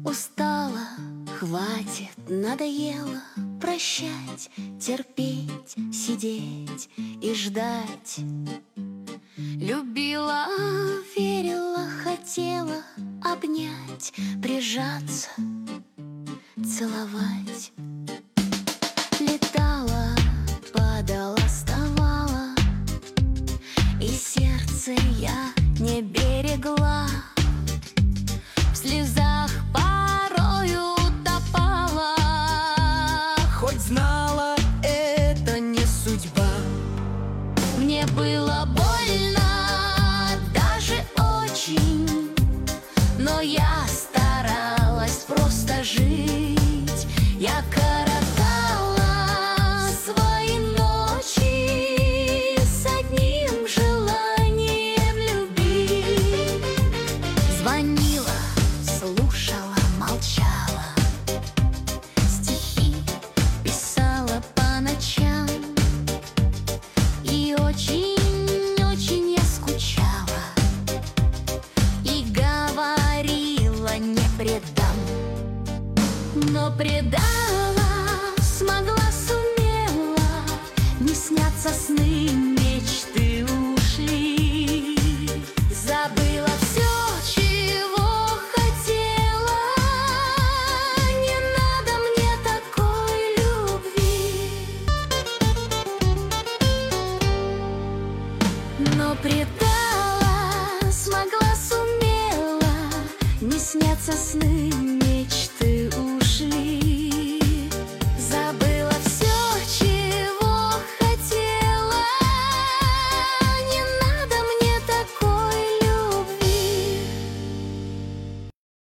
Устала, хватит, надоело прощать, терпеть, сидеть и ждать. Любила, верила, хотела обнять, прижаться, целовать. Летала, падала, вставала, и сердце я не берегла. В слезах порою утопала, хоть знала, это не судьба. мне было больно, даже очень, но я старалась просто жить. Я коротала свои ночи с одним желанием любить. Звонила, слушала, молчала, стихи писала по ночам. И очень-очень я скучала и говорила, не предам, но предам.